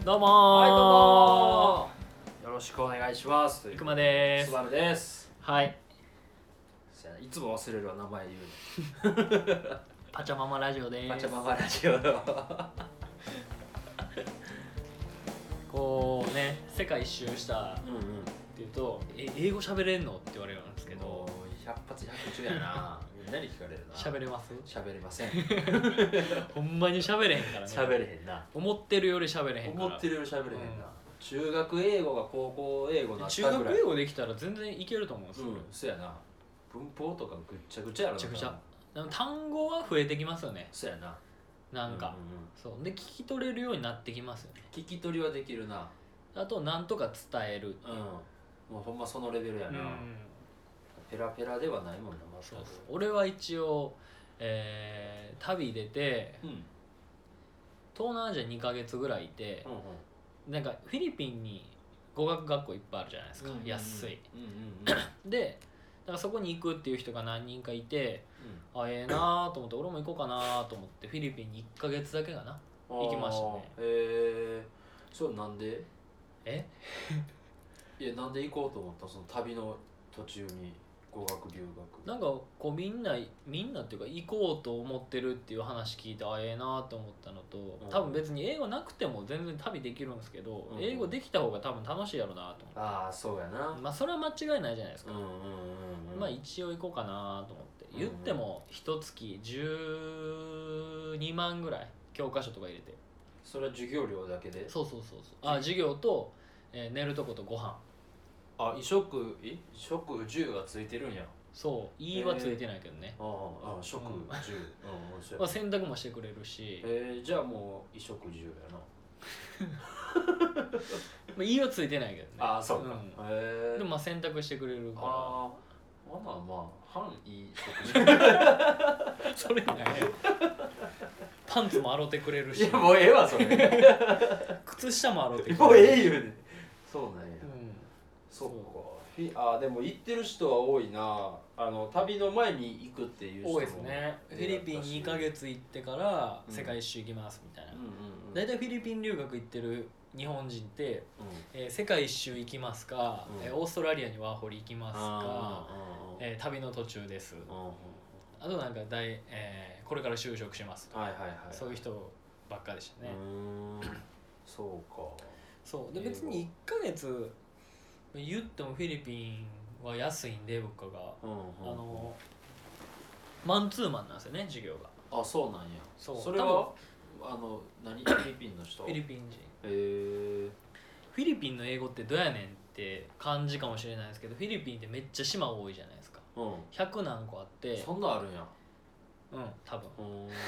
どうもはい、どうもよろしくお願いします。 いくまでーす。 すばるです。 はい。 いつも忘れるわ、名前言うの。 パチャママラジオでーす。 パチャママラジオのこうね、世界一周したっうんうん。 ていうと、英語喋れんのって言われるんですけど、 もう百発百中やな。みんなに聞かれるな。 喋れます？ 喋れません。 ほんまに喋れへんからね。 喋れへんな。 思ってるより喋れへんから。 思ってるより喋れへんな。中学英語が高校英語になったぐらい。 中学英語できたら全然いけると思うんですよ。 そうやな。文法とかぐっちゃぐちゃやろな。 ぐっちゃぐちゃ。単語は増えてきますよね。 そうやな。 なんか、そうで聞き取れるようになってきますよね。 聞き取りはできるな。 あとなんとか伝える。 もうほんまそのレベルやな。ペラペラではないもんな。 そうそう。俺は一応、旅出て、東南アジア2ヶ月ぐらいいて、なんかフィリピンに語学学校いっぱいあるじゃないですか、安い。でだからそこに行くっていう人が何人かいて、あ、ええなと思って俺も行こうかなと思ってフィリピンに1ヶ月だけかな行きましたね。 それなんで？いや、なんで行こうと思った？その旅の途中に語学留学。 なんかこうみんなっていうか行こうと思ってるっていう話聞いて、あ、ええなと思ったのと、多分別に英語なくても全然旅できるんですけど、英語できた方が多分楽しいやろなと思って。 ああ、そうやな。 まあそれは間違いないじゃないですか。まあ一応行こうかなと思って、言っても一月12万ぐらい、教科書とか入れて。 それは授業料だけで？ そうあ、授業と、寝るとことご飯。 あ、衣食住がついてるんや。 そう、いいはついてないけどね。 食住。 まあ洗濯もしてくれるし。 じゃあもう衣食住やな。 まあいいはついてないけどね。 ああ、そうか。 でもまあ洗濯してくれるから。 まあ半いい食事。 それね。パンツも洗ってくれるし。 いや、もうええわそれ。 靴下も洗ってくれるし。 もうええ言うね。そうなんや。そうか。でも行ってる人は多いな。旅の前に行くっていう人も多いですね。フィリピン2ヶ月行ってから世界一周行きますみたいな。大体フィリピン留学行ってる日本人って、世界一周行きますか、オーストラリアにワーホリ行きますか、旅の途中です。あとなんかこれから就職しますとか、そういう人ばっかでしたね。 そうか。 そうで別に1ヶ月言ってもフィリピンは安いんで物価が、マンツーマンなんですよね、授業が。 あ、そうなんや。それは何？フィリピンの人？ フィリピン人。フィリピンの英語ってどうやねんって感じかもしれないですけど、フィリピンってめっちゃ島多いじゃないですか。100何個あって。 そんなあるんや。 多分。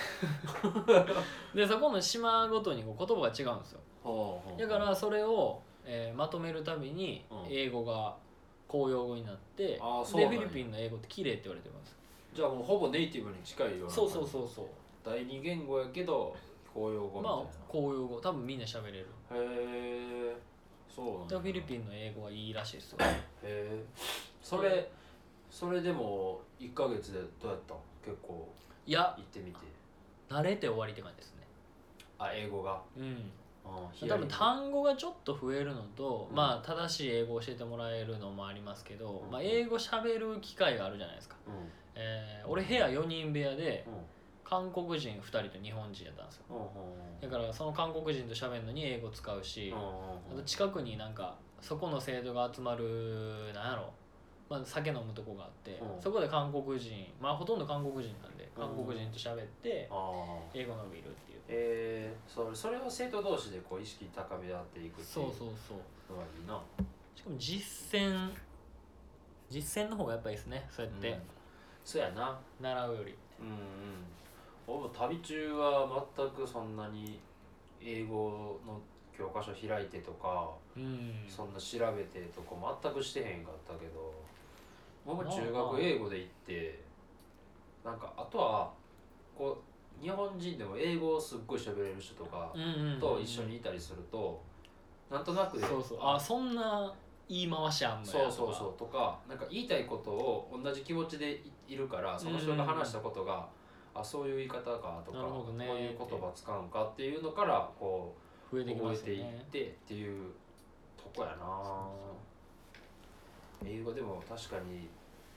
でそこの島ごとに言葉が違うんですよ。だからそれをまとめるたびに英語が公用語になって、でフィリピンの英語って綺麗って言われてます。 じゃあもうほぼネイティブに近いような。 そう第二言語やけど公用語みたいな。 まあ公用語多分みんな喋れる。 へえ、そうなんだ。 フィリピンの英語はいいらしいですよ。 それでも1ヶ月でどうやったの？結構行ってみて。 慣れて終わりって感じですね。 英語が。 多分単語がちょっと増えるのと、まあ正しい英語を教えてもらえるのもありますけど、まあ英語喋る機会があるじゃないですか。俺部屋4人部屋で韓国人2人と日本人やったんですよ。だからその韓国人と喋るのに英語使うし、あと近くになんかそこの生徒が集まるなんやろ、酒飲むとこがあって、そこで韓国人、ほとんど韓国人なんで韓国人と喋って英語伸びるっていう。 それを生徒同士でこう意識高め合っていくっていうのがいいな。 しかも実践の方がやっぱいいですね、そうやって。 そうやな、 習うより。 俺も旅中は全くそんなに英語の教科書開いてとか、そんな調べてとか全くしてへんかったけど、僕も中学英語で行って、なんかあとはこう日本人でも英語をすっごい喋れる人とかと一緒にいたりすると、なんとなくで、 そんな言い回しあんのやとか、なんか言いたいことを同じ気持ちでいるから、その人が話したことが、そういう言い方かとか、こういう言葉使うんかっていうのからこ増えてきます覚えていってっていうとこやな。英語でも確かに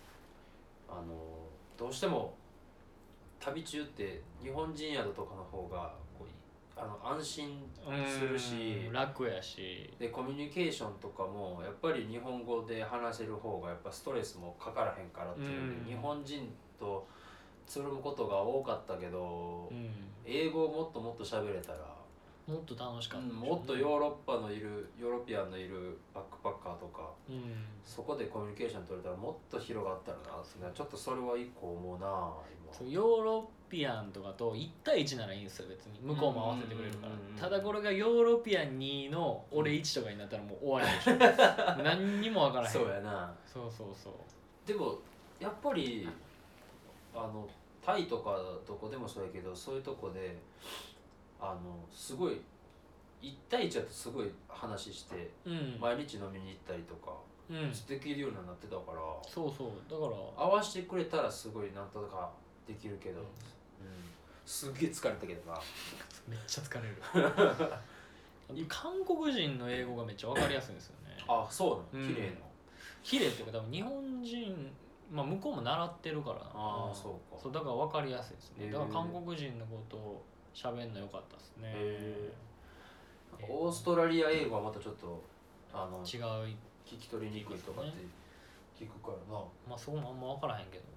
どうしても旅中って日本人宿とかの方がこう安心するし楽やし、 でコミュニケーションとかもやっぱり日本語で話せる方がやっぱストレスもかからへんからっていうので、日本人とつるむことが多かったけど、英語をもっともっと喋れたらもっと楽しかった、ね、 もっとヨーロピアンのいるバックパッカーとか、そこでコミュニケーション取れたらもっと広がったらなってちょっとそれは一個思うな今。ヨーロピアンとかと1対1ならいいんですよ別に、向こうも合わせてくれるから。ただこれがヨーロピアン2の俺1とかになったらもう終わりでしょ何にも分からへん。 そうやな。 そうでもやっぱりタイとかどこでもそうやけど、そういうとこですごい1対1だとすごい話して、毎日飲みに行ったりとか、できるようになってたから、 そうだから合わせてくれたらすごいなんとかできるけど、すげえ疲れたけどな。 めっちゃ疲れる韓国人の英語がめっちゃ分かりやすいんですよね。 あ、そうなの。綺麗な綺麗っていうか多分日本人、向こうも習ってるから、そうだから分かりやすいですね。だから韓国人のことを喋るの良かったですね。 オーストラリア英語はまたちょっと違う、 聞き取りにくいとかって聞くからな。 そこもあんま分からへんけど、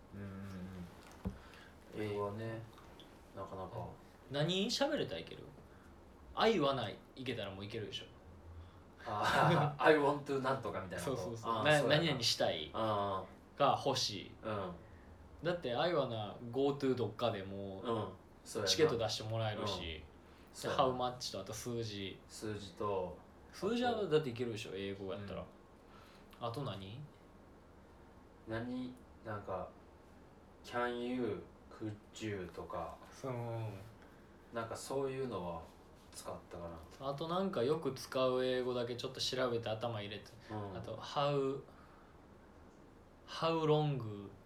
英語はねなかなか。 何喋れたらいける？愛はないいけたらもういけるでしょ。 I want to なんとかみたいな。 何々したいが欲しい。だって愛はな GoTo どっかでもチケット出してもらえるし、How much とあと数字はだっていけるでしょ英語やったら。あと何なんか Can you could you とかなんかそういうのは使ったかな。あとなんかよく使う英語だけちょっと調べて頭入れて、あと How long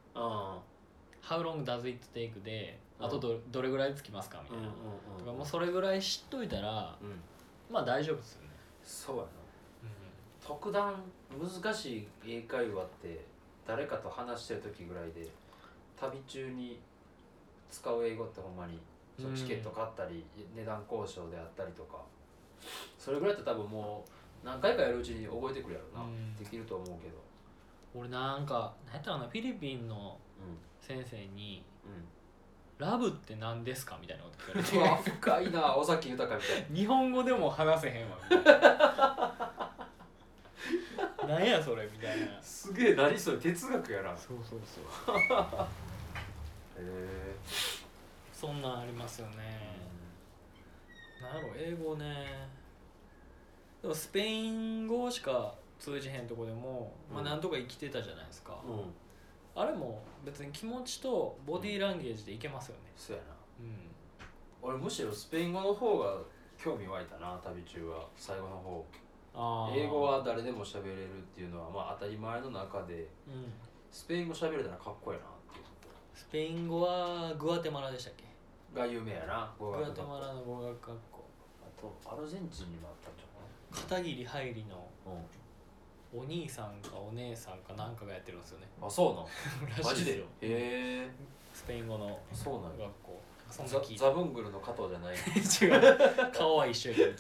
does it take で、あとどれぐらいつきますかみたいなとか、もうそれぐらい知っといたらまあ大丈夫ですよね。 そうやな。特段難しい英会話って誰かと話してる時ぐらいで、旅中に使う英語ってほんまにチケット買ったり値段交渉であったりとか、それぐらいって多分もう何回かやるうちに覚えてくるやろな。できると思うけど、 俺なんか何やったかな、フィリピンの先生にラブって何ですかみたいなこと聞かれて深いな、尾崎豊みたいな。日本語でも話せへんわみたいな何やそれみたいな。 すげえ、何それ、哲学やな。 そうそんなんありますよね。なんやろ英語ね。でもスペイン語しか通じへんとこでも、なんとか生きてたじゃないですか。あれも別に気持ちとボディーランゲージでいけますよね。 そうやな。俺むしろスペイン語の方が興味湧いたな、旅中は。最後の方。英語は誰でも喋れるっていうのは当たり前の中で、スペイン語喋れたらかっこいいなっていう。 スペイン語はグアテマラでしたっけが有名やな。 グアテマラの語学学校。 あとアルゼンチンにもあったんちゃうかな。片桐はいりのお兄さんかお姉さんかなんかがやってるんですよね。 あ、そうなんマジでよ。 スペイン語のそうなん学校。 ザブングルの加藤じゃない違う。顔は一緒やけど違う。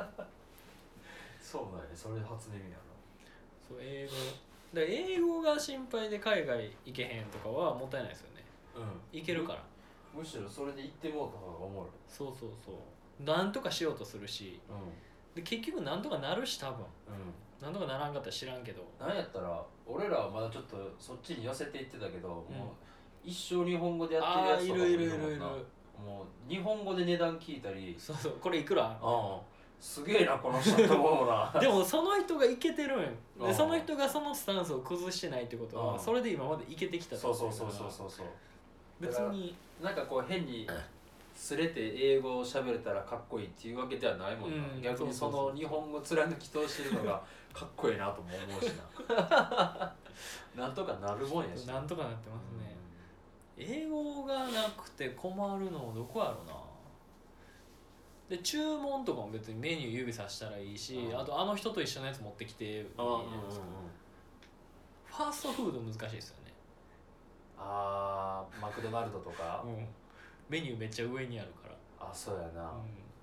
そうなんやね。それ初音ミやな。 そう、英語が心配で海外行けへんとかはもったいないですよね。行けるから。 むしろそれで行ってもうた方がおもろい。 そうなんとかしようとするし、で結局なんとかなるし、多分なんとかならんかったら知らんけど、 なんやったら俺らはまだちょっとそっちに寄せていってたけど、もう一生日本語でやってるやつとかもいるもんな。もう日本語で値段聞いたり、 これいくらすげえなこの人って思うな。 でもその人がいけてるんで、その人がそのスタンスを崩してないってことは、それで今までいけてきたってことだから。 そう別になんかこう変にすれて英語を喋れたらかっこいいっていうわけではないもんな。逆にその日本語貫き通してるのがかっこいいなとも思うしな。なんとかなるもんやし。 なんとかなってますね。英語がなくて困るのどこやろな。 で注文とかも別にメニュー指さしたらいいし、あとあの人と一緒のやつ持ってきていいじゃないですか。ファーストフード難しいですよね。 マクドナルドとか、 メニューめっちゃ上にあるから。 そうやな、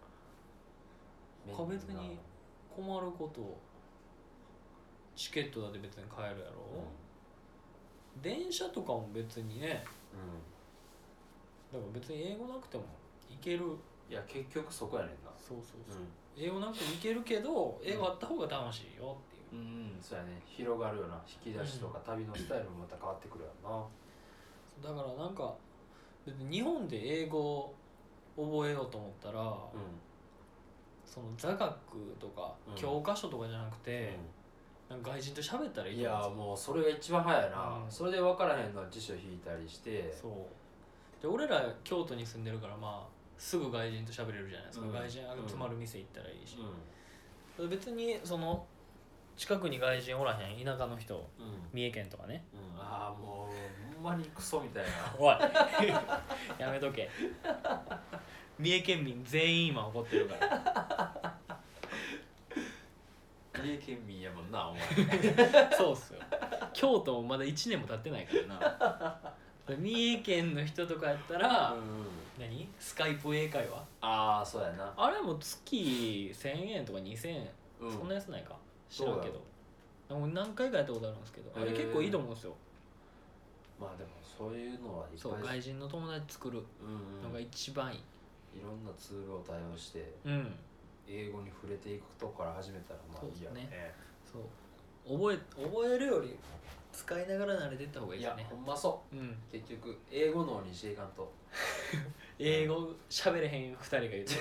別に困ること、チケットだって別に買えるやろ、電車とかも別にね、だから別に英語なくてもいける。 いや結局そこやねんな。 そう、英語なくてもいけるけど、英語あった方が楽しいよっていう。 そうやね、広がるような引き出しとか、旅のスタイルもまた変わってくるやろな。だからなんか別に日本で英語を覚えようと思ったら、その座学とか教科書とかじゃなくて、なんか外人と喋ったらいいと思うんですよ。 いやもうそれが一番早いな、それで分からへんのは辞書引いたりして。 そうで、俺ら京都に住んでるからすぐ外人と喋れるじゃないですか、外人集まる店行ったらいいし、別にその近くに外人おらへん田舎の人、三重県とかね、 もうほんまにクソみたいなおいやめとけ三重県民全員今怒ってるから三重県民やもんなお前そうっすよ、京都もまだ1年も経ってないからな三重県の人とかやったら、何スカイプ英会話、 そうやな、 あれも月1000円とか2000円、そんなやつないか知らんけど、何回かやったことあるんですけど、あれ結構いいと思うんですよ。 でもそういうのはいっぱい、 そう、外人の友達作るのが一番いい。 いろんなツールを対応して、英語に触れていくとこから始めたらいいやね。 そう覚えるより使いながら慣れていった方がいいですね。 いやほんまそう、結局英語脳にしていかんと英語喋れへん2人が言ってる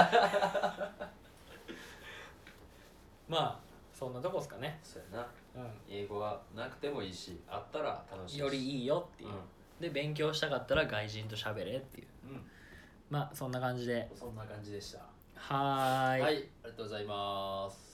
そんなとこですかね。 そうやな、英語はなくてもいいし、あったら楽しいし、 よりいいよっていう、で勉強したかったら外人と喋れっていう、そんな感じで。 そんな感じでした。 はい、 ありがとうございます。